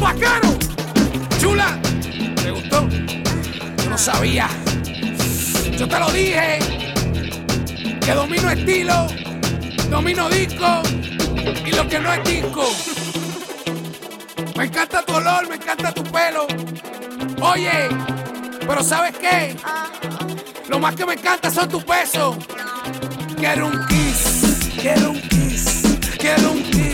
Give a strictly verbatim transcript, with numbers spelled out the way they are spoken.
bacano. Chula, ¿te gustó? Yo no sabía. Yo te lo dije. Que domino estilo, domino disco y lo que no es disco. Me encanta tu olor, me encanta tu pelo. Oye, pero ¿sabes qué? Lo más que me encanta son tus besos. Quiero un kiss, quiero un kiss, quiero un kiss.